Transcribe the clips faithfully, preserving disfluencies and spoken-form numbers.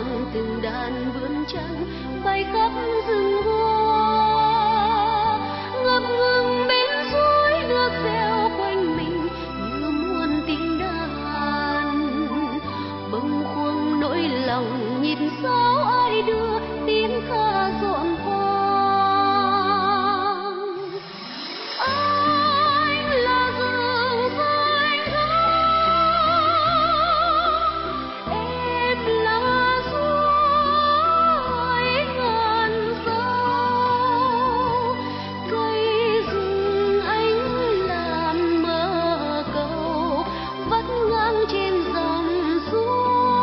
mang từng đàn bướm trắng bay khắp rừng hoa, ngập ngừng bên suối nước reo quanh mình như muôn tiếng đàn. Bâng khuâng nỗi lòng nhìn sao ai đưa tiếng ca rộn vang. Anh là rừng xanh ngát, em là suối ngàn sâu. Cây rừng anh làm mơ cầu vắt ngang trên dòng suối.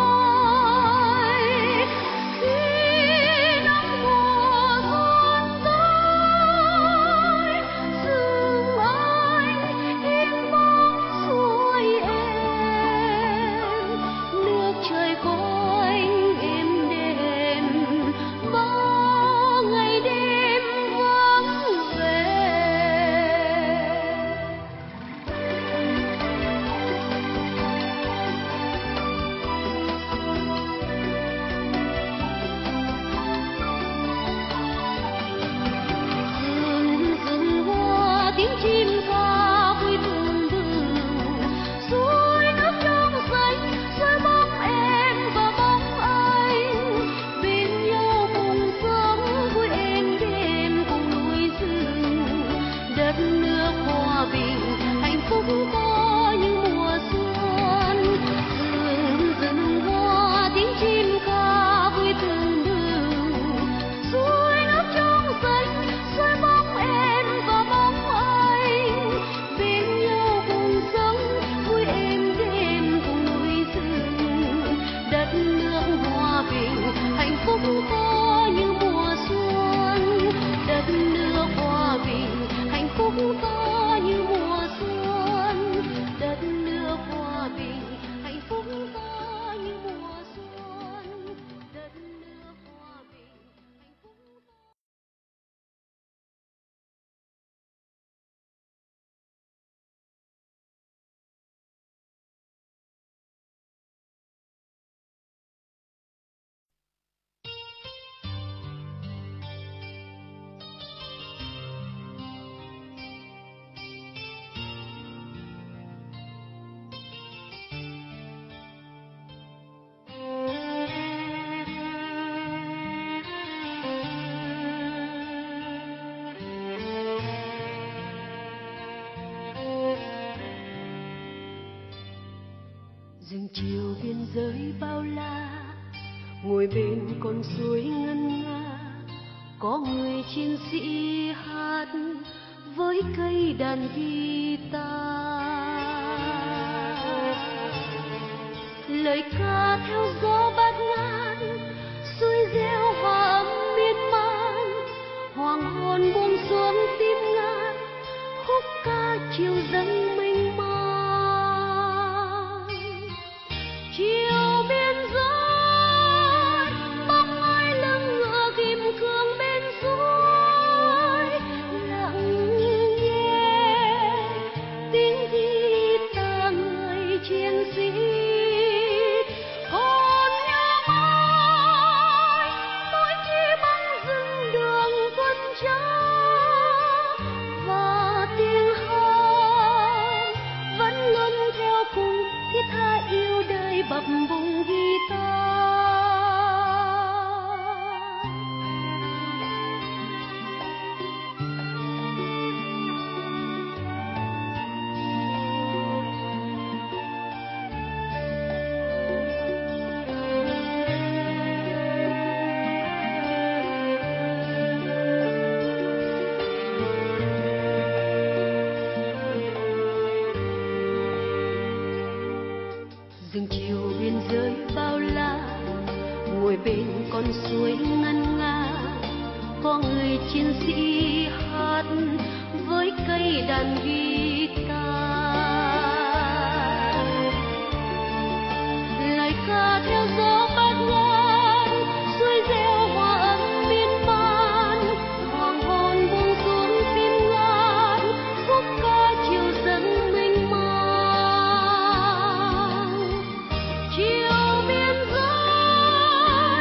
Rừng chiều biên giới bao la, ngồi bên con suối ngân nga, có người chiến sĩ hát với cây đàn guitar. Lời ca theo gió bát ngát, suối reo hòa âm miên man, hoàng hôn buông xuống tim ngát, khúc ca chiều dâng mênh mang. Chiều biên giới bóng ai lưng ngựa kim cương bên suối, lặng nghe tiếng guitar người chiến sĩ. Còn nhớ mãi tôi chỉ băng rừng đường tuần tra, và tiếng hát vẫn luôn theo cùng thiết tha yêu đời bập bùng guitar. Rừng chiều biên giới bao la, ngồi bên con suối ngân nga, có người chiến sĩ hát với cây đàn guitar. Lời ca theo gió bát ngát, suối reo hòa âm miên man, hoàng hôn buông xuống tim ngát, khúc ca chiều dâng mênh mang. Chiều biên giới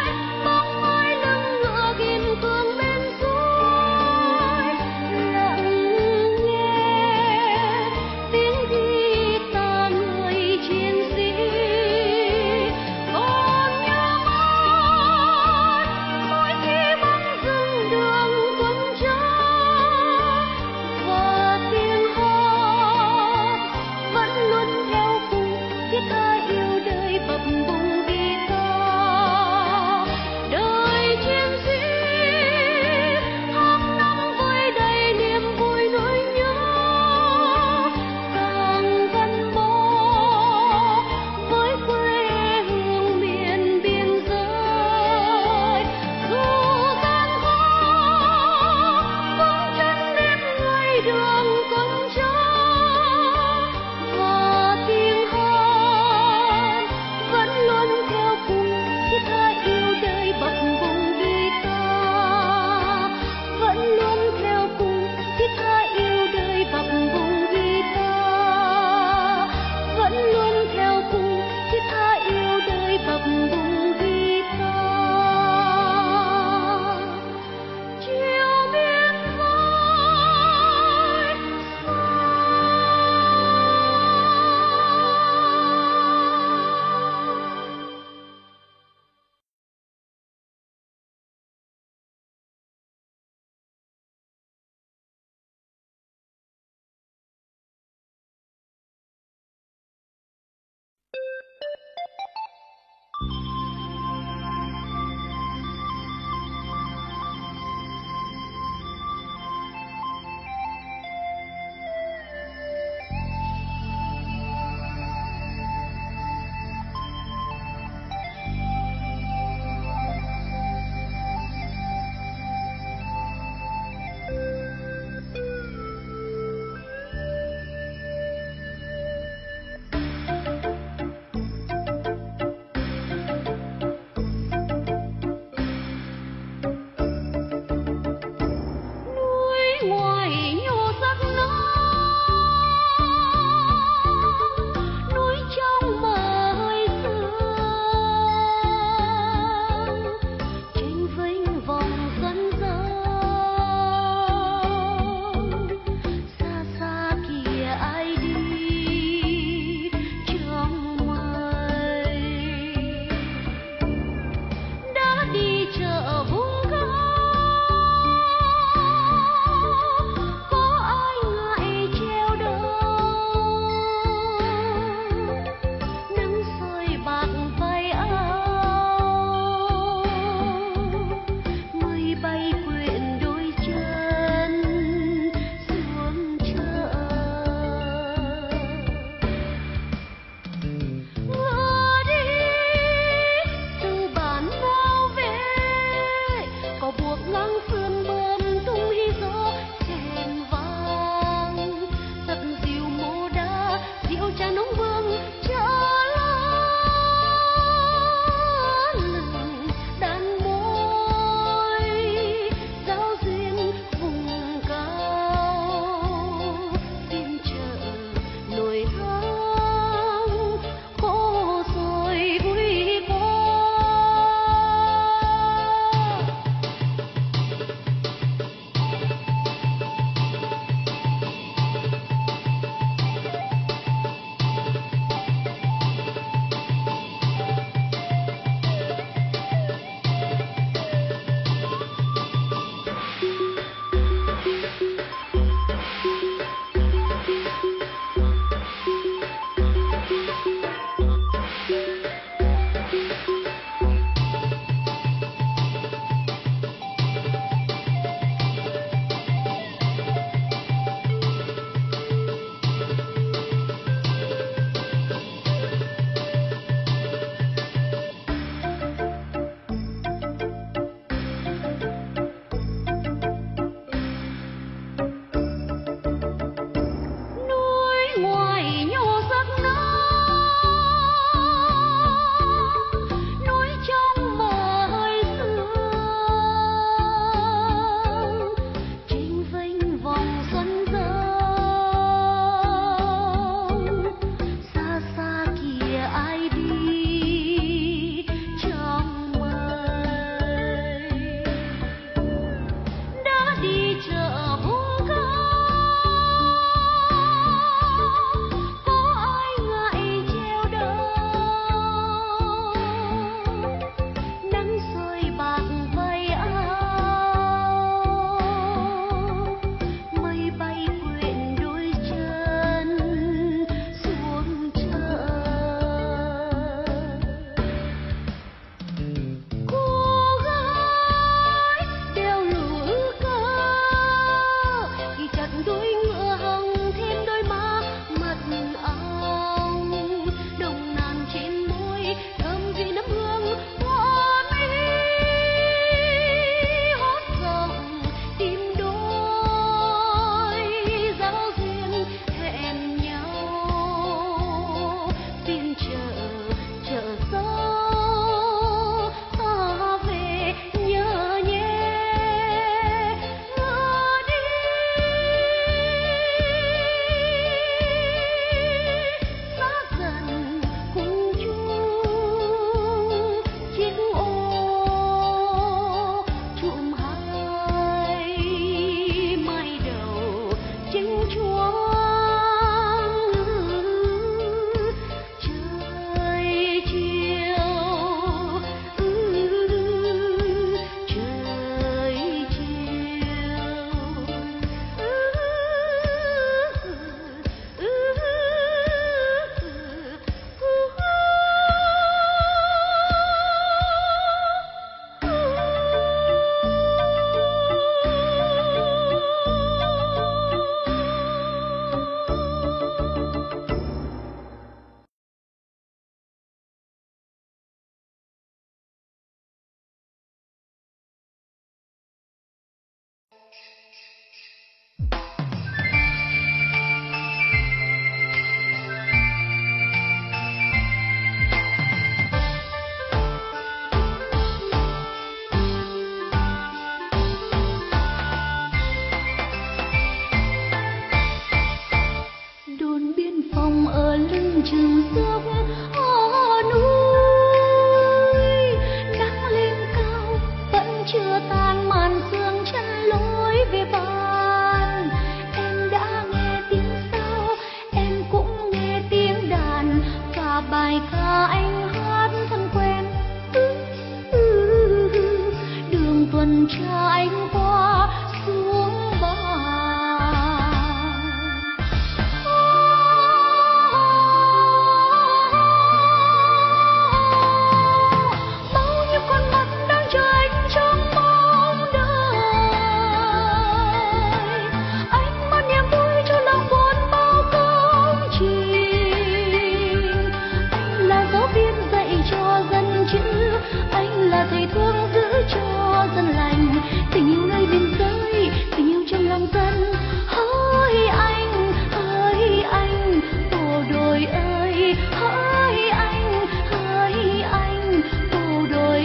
ngập vùng bi ca. Đời chiến sĩ hàng năm với đầy niềm vui nỗi nhớ, càng gắn bó với quê hương miền biên giới. Dù gian khó vững chân đêm ngày đường tuần tra, và tiếng hát vẫn luôn ca anh hát thân quen. Đường tuần tra anh qua xuống bài. Bao nhiêu con mắt đang chờ anh trong mong đợi. Anh mang niềm vui cho lòng buồn bao công trình. Anh là giáo viên dạy cho dân chữ, anh là thầy thuốc giữ cho dân lành. Tình yêu nơi biên giới, tình yêu trong lòng dân. Hỡi anh, hỡi anh, bộ đội ơi. Hỡi anh, hỡi anh, bộ đội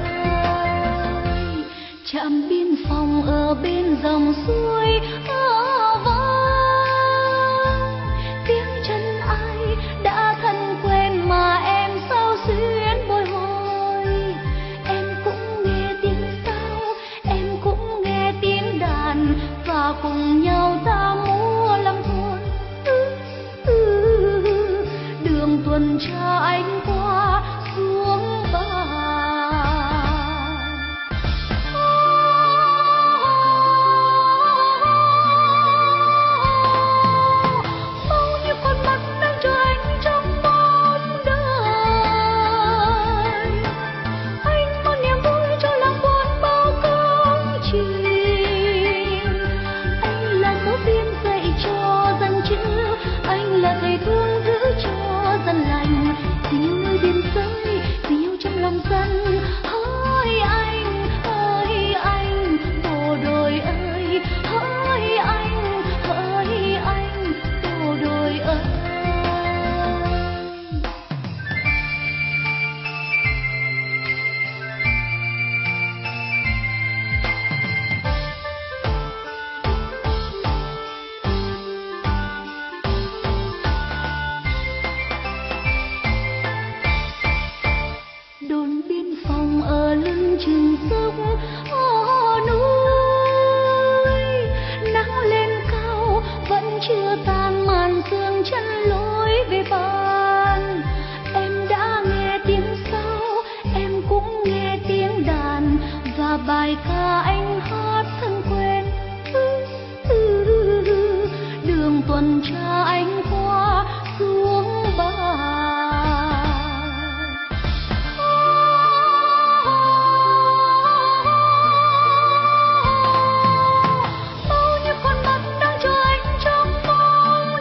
ơi. Trạm biên phòng ở bên dòng suối ở vang. Tiếng chân ai đã thân quen mà em sao xuyên bồi hồi. Em cũng nghe tiếng sao, em cũng nghe tiếng đàn, và cùng nhau ta múa lắm thôn. Đường tuần tra anh qua xuống bài. Bao nhiêu con mắt đang chờ anh trong mong đợi. Anh mang niềm vui cho lòng buồn bao công trình. Anh là giáo viên dạy cho dân chữ, anh là thầy thuốc giữ cho dân lành. Tình yêu nơi biên giới, tình yêu trong lòng dân. Hỡi anh, hỡi anh, bộ đội ơi. Hỡi anh, hỡi anh, bộ đội ơi. Đồn biên phòng ở lưng chừng dốc ở núi. Nắng lên cao vẫn chưa tan màn sương chân lối về ban. Em đã nghe tiếng sao, em cũng nghe tiếng đàn, và bài ca anh hát thân quen. Đường tuần tra anh qua xuống bài. Bao nhiêu con mắt đang chờ anh trong mong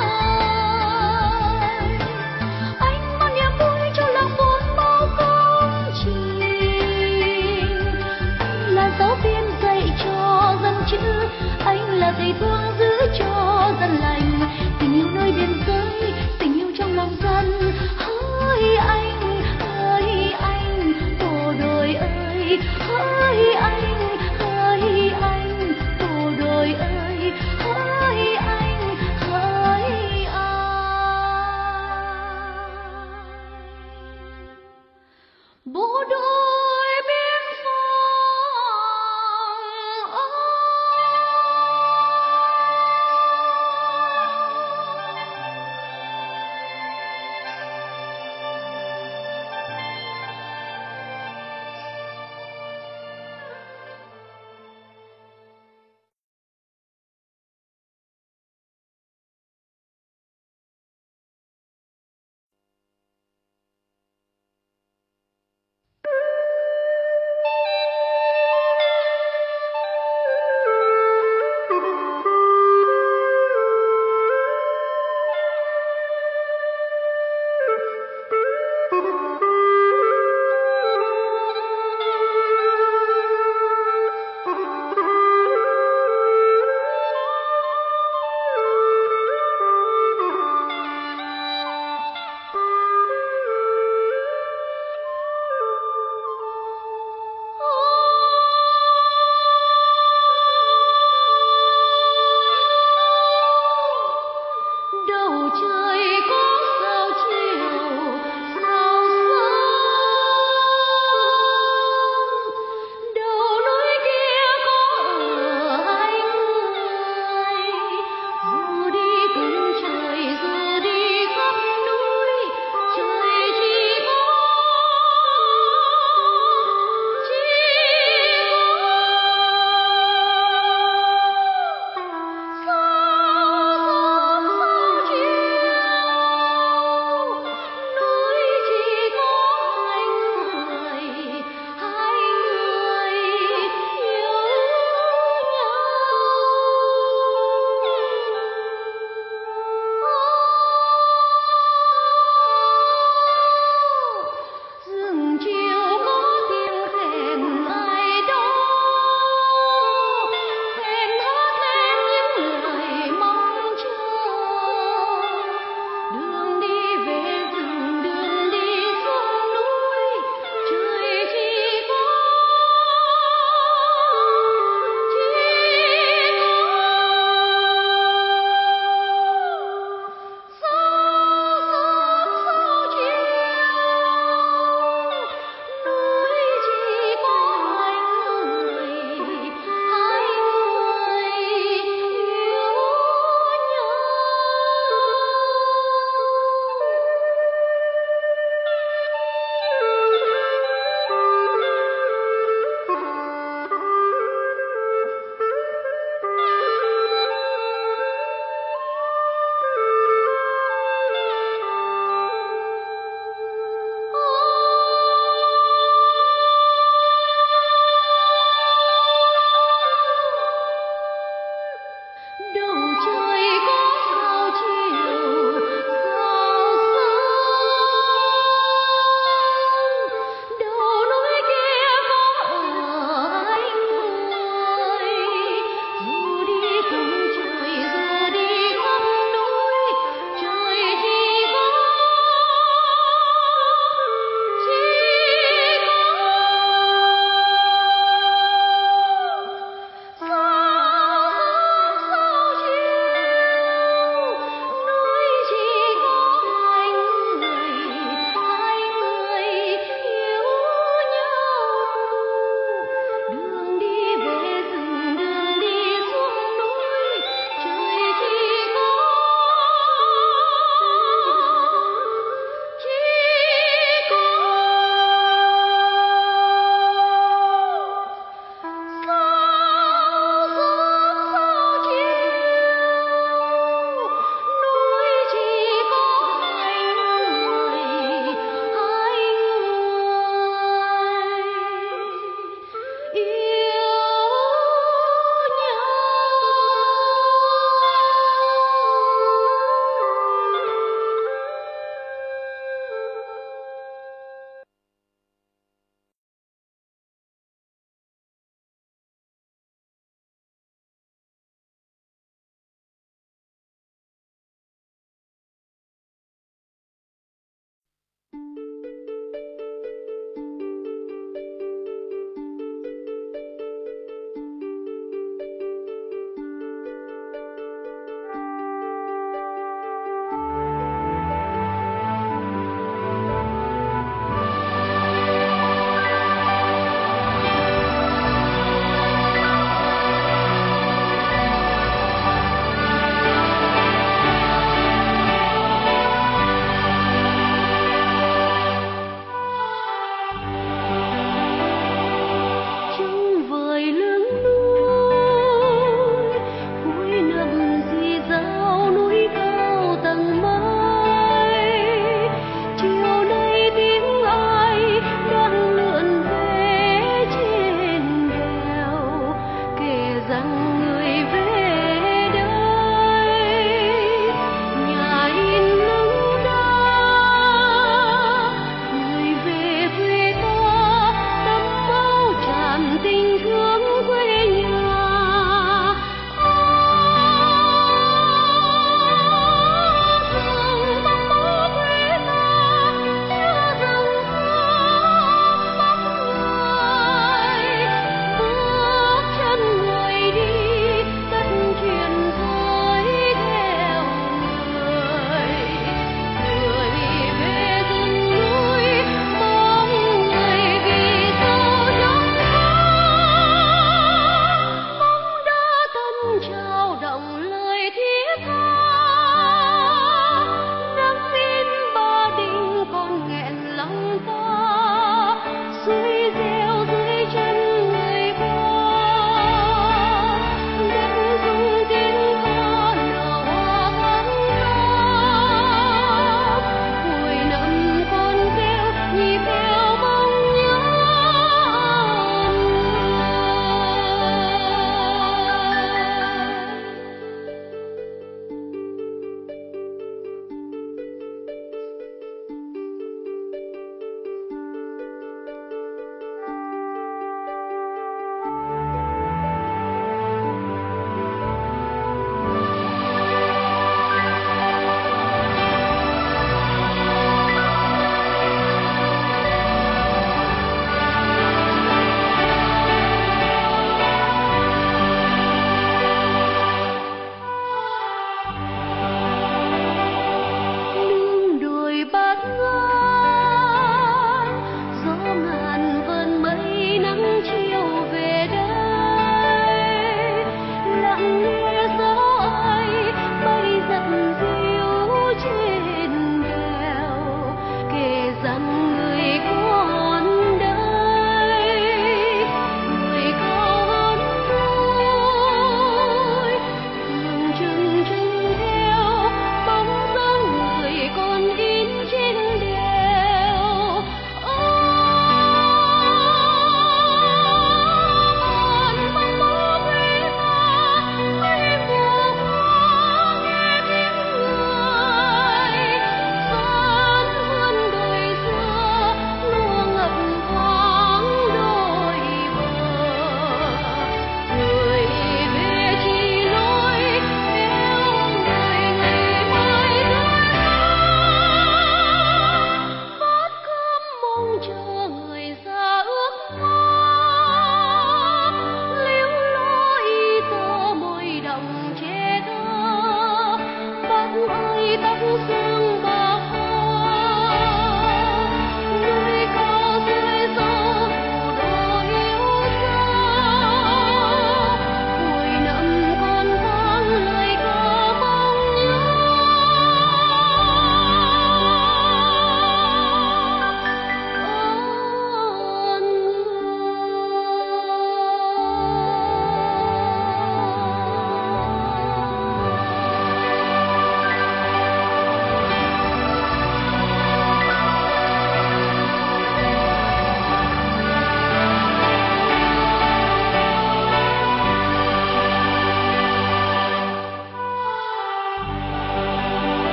đợi. Anh mang niềm vui cho lòng buồn bao công trình. Anh là giáo viên dạy cho dân chữ, anh là thầy thuốc giữ cho dân lành. Tình yêu nơi biên giới, tình yêu trong lòng dân. Hỡi anh, hỡi anh, bộ đội ơi. Hỡi anh, hỡi anh, bộ đội ơi. Hỡi anh, hỡi anh, bộ đội biên phòng ơi.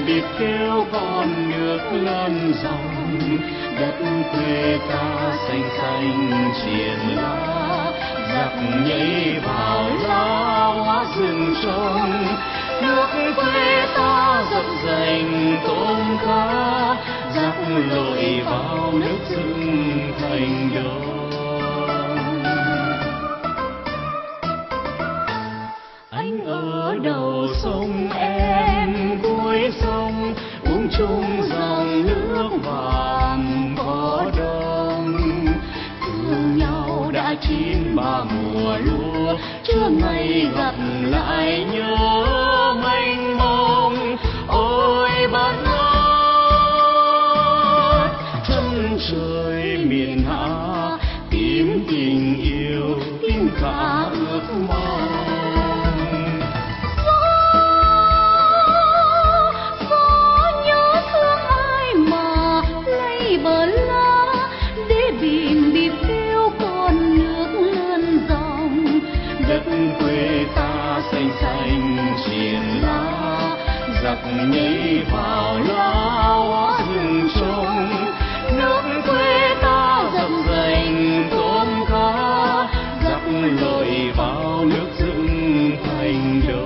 biệt kêu con nước lớn dòng, đất quê ta xanh xanh triền lá, giặc nhảy vào lá hóa rừng trông. Nước quê ta dập dành tôm cá, giặc lội vào nước dựng thành đô. Anh ở đầu sông em cuối sông, uống chung dòng nước vàm có đông. Thương nhau đã chín ba mùa lúa, chưa ngày gặp lại nhớ mênh mông. Ôi bát ngát chân trời miền Hạ, tìm tình yêu tìm cả ước mong. Giặc nhảy vào lá hóa rừng trông, nước quê ta dập dành tôm cá, giặc lội vào nước dựng thành đô.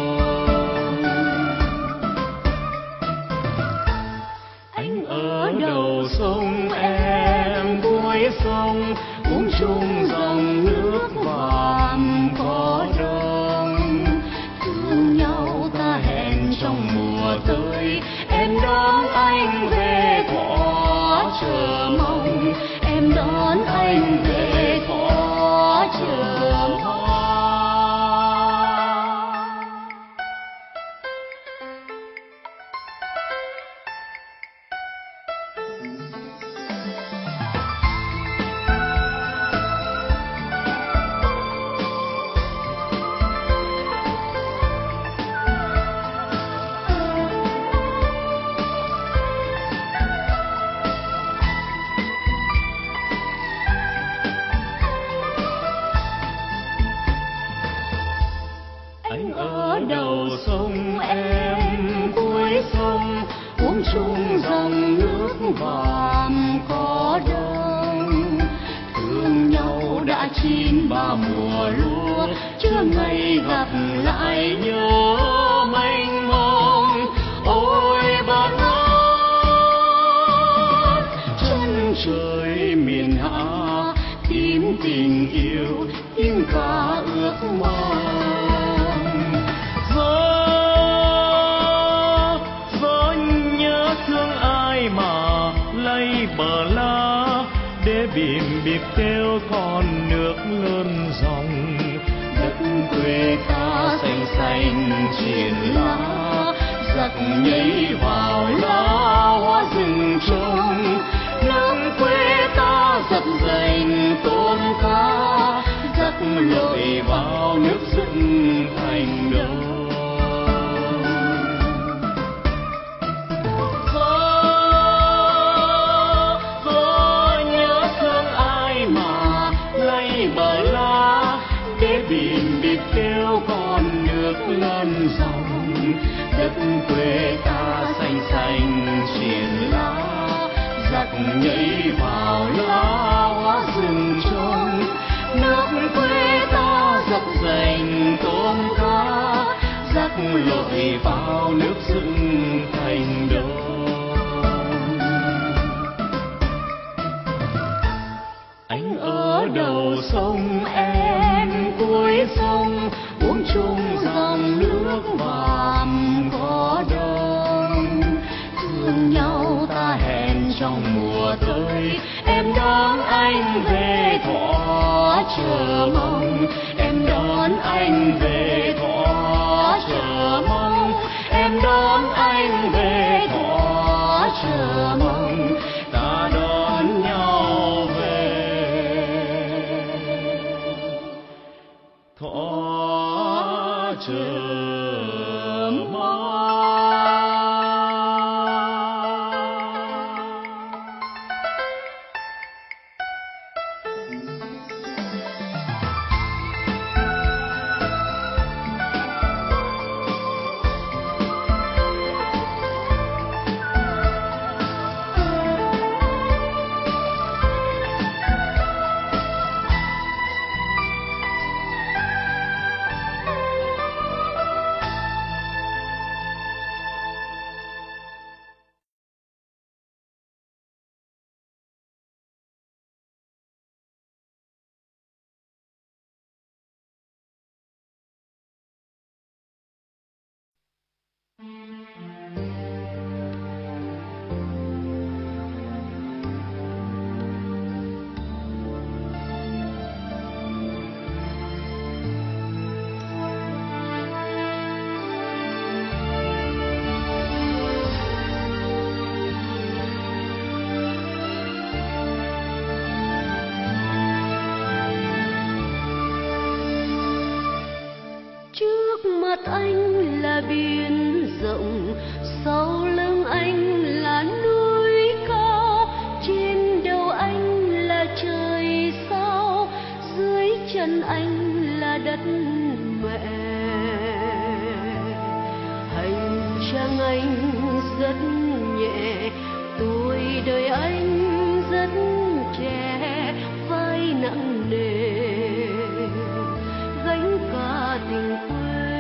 Anh ở đầu sông em cuối sông, uống chung dòng nước vàm có đông. Thương nhau ta hẹn trong mùa tới, em đón anh về có chờ mong, em đón anh về có chờ mong. Anh ở đầu sông em cuối sông, uống chung dòng nước vàm có đông. Thương nhau đã chín ba mùa lúa, chưa ngày gặp lại nhớ mênh mông. Ôi bát ngát chân trời miền Hạ, tìm tình yêu tìm cả ước mong. Bờ lá để bìm bịp kêu con nước lớn dòng, đất quê ta xanh xanh triền lá, giặc nhảy vào lá hóa rừng trông. Nước quê ta dập dành tôm cá, giặc lội vào nước dựng thành đô. Bờ lá để bìm bịp kêu con nước lớn dòng, đất quê ta xanh xanh triền lá, giặc nhảy vào lá hóa rừng trông. Nước quê ta dập dành tôm cá, giặc lội vào nước dựng thành đô. Anh ở đầu sông em cuối sông, uống chung dòng nước vàm có đông. Thương nhau ta hẹn trong mùa tới, em đón anh về có chờ mong, em đón anh về có chờ mong, em đón anh về có chờ mong. Ta đón nhau về thọ chờ mong. Anh là biển rộng, sau lưng anh là núi cao, trên đầu anh là trời sao, dưới chân anh là đất mẹ. Hành trang anh rất nhẹ, tuổi đời anh rất trẻ, vai nặng nề gánh cả tình quê.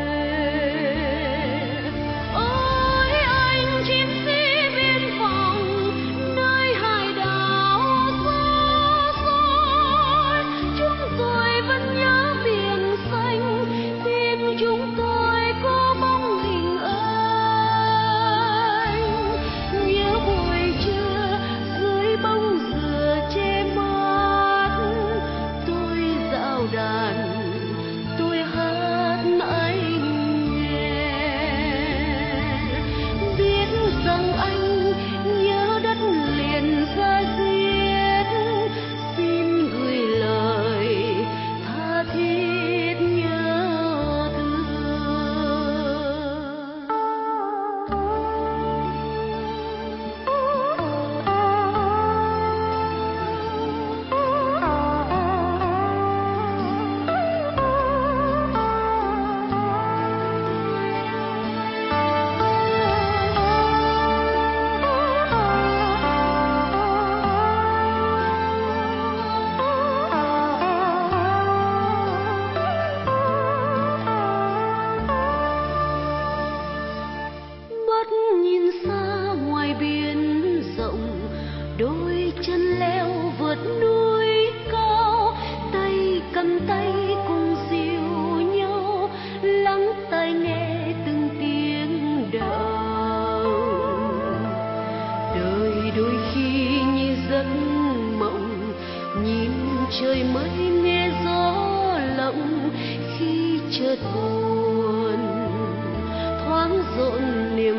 Trời mới nghe gió lộng khi chợt buồn thoáng rộn niềm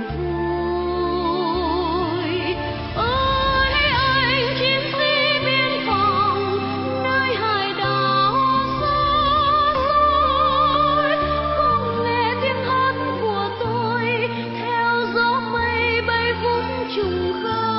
vui. Ôi anh chiến sĩ biên phòng nơi hải đảo xa xôi, không nghe tiếng hát của tôi theo gió mây bay vút trùng khơi.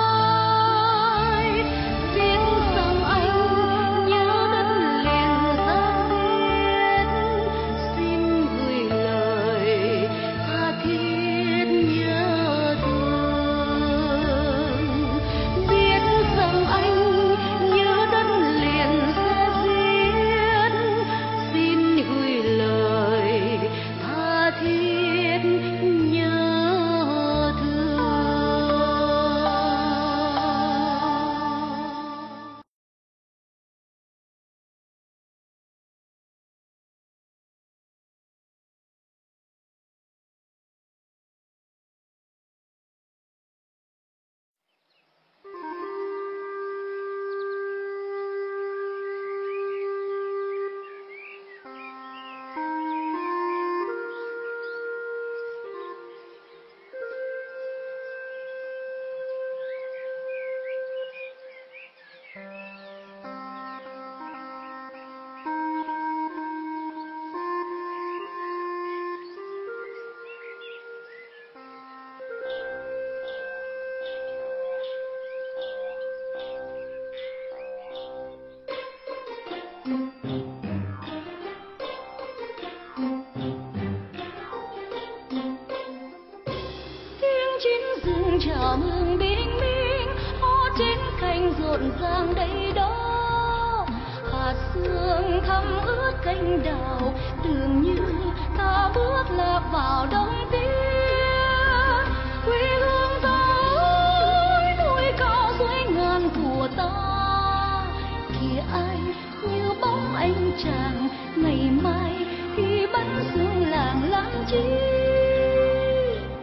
Chào mừng bình minh, hoa trên cành rộn ràng đây đó. Hạt sương thấm ướt cành đào, tưởng như ta bước lạc vào đông tiên. Quê hương ta ơi, núi cao dưới ngàn của ta. Kìa ai như bóng anh chàng, ngày mai thì bắn sương làng lãng chi.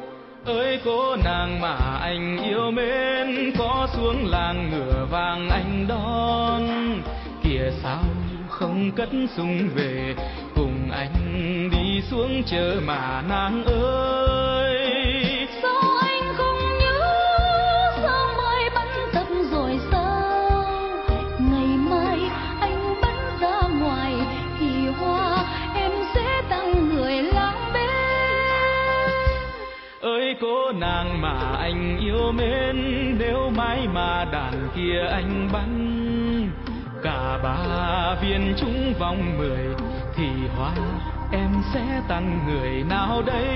Ơi cô nàng mà anh yêu mến, có xuống làng ngựa vàng anh đón. Kìa sao không cất súng về, cùng anh đi xuống chợ mà nàng ơi. Sao anh không nhớ, sao mai bắn tập rồi sao? Ngày mai anh bắn ra ngoài thì hoa em sẽ tặng người làng bên. Ơi cô nàng mà anh yêu mến, nếu mãi mà đàn kia anh bắn cả ba viên trúng vòng mười thì hoa em sẽ tặng người nào đây?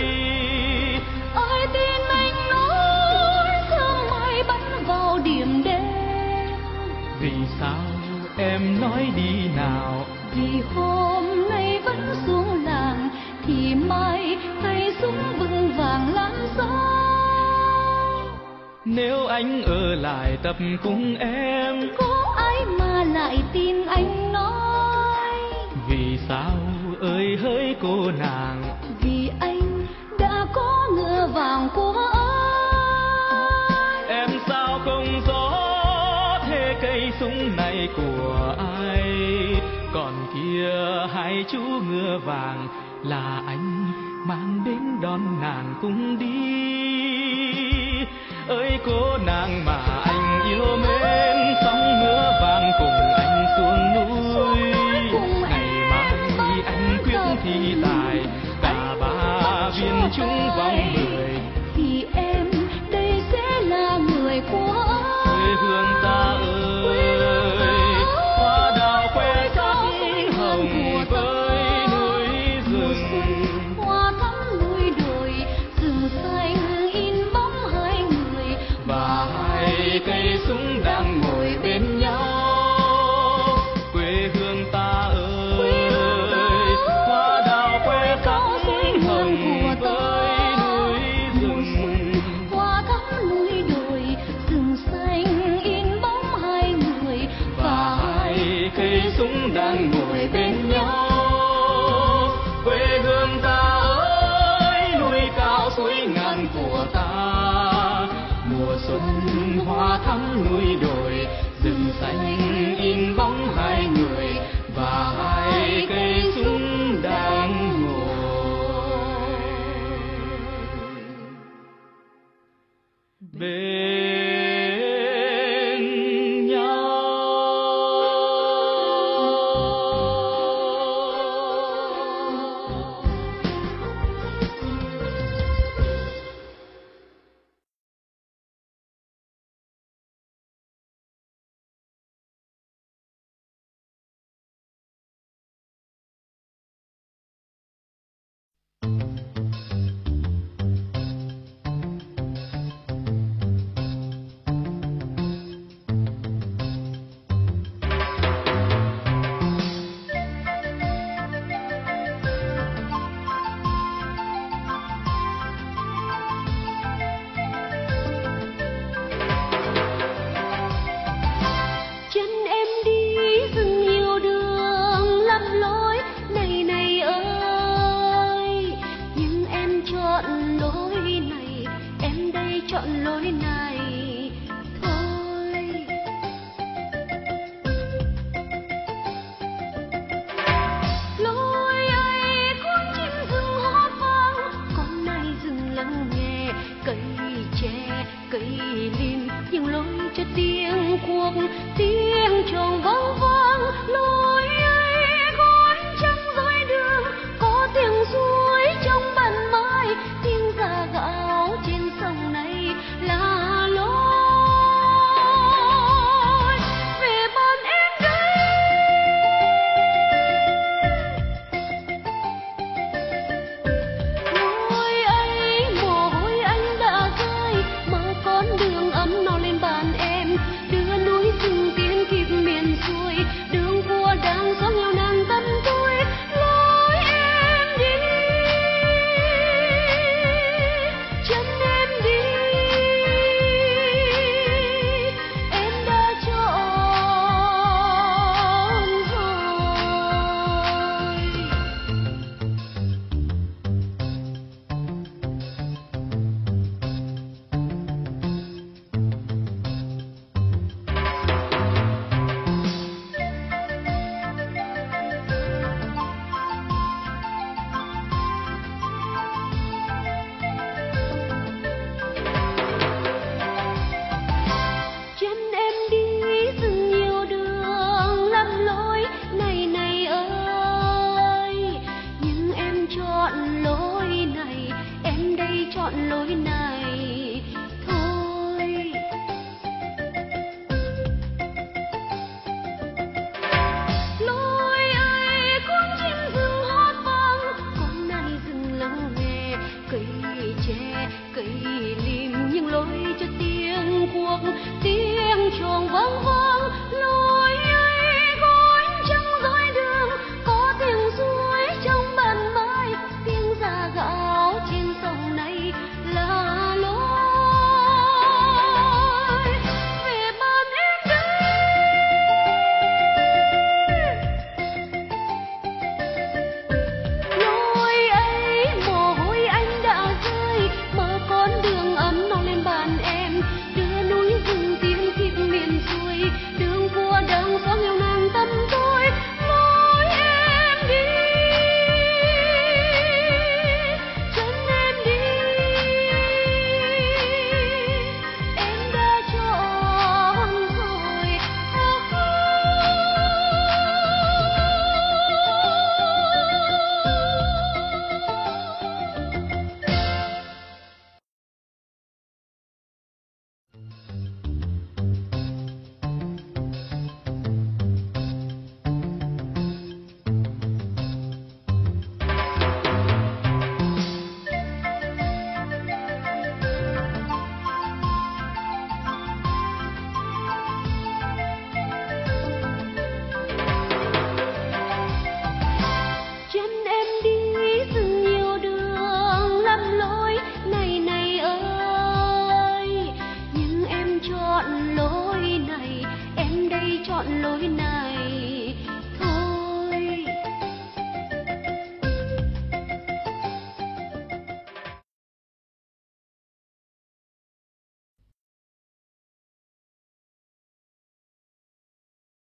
Ai tin anh nói sớm mai bắn vào điểm đen? Vì sao em nói đi nào? Vì hôm nay vẫn xuống làng thì mai tay súng vững vàng lắm sao? Nếu anh ở lại tập cùng em, có ai mà lại tin anh nói? Vì sao ơi hỡi cô nàng? Vì anh đã có ngựa vàng của anh. Em sao không rõ thế cây súng này của ai? Còn kia hai chú ngựa vàng là anh mang đến đón nàng cùng đi. Ơi cô nàng mà anh yêu mến, sóng ngựa vàng cùng anh xuống núi. Ngày mai anh quyết thi tài cả ba viên trúng vòng mười thì em đây sẽ là người của anh. Quê hương ta ơi, hoa đào khoe sắc hồng với núi rừng. Hoa thắm núi đồi, rừng xanh in bóng hai người Và hai cây súng đang ngồi bên nhau. Quê hương ta ơi, hoa đào khoe sắc hồng với núi rừng. hoa thắm núi đồi, rừng xanh in bóng hai người Và hai cây súng đang ngồi bên nhau. Quê hương ta ơi, núi cao suối ngàn của ta. Mùa xuân hoa thắm núi đồi, rừng xanh in bóng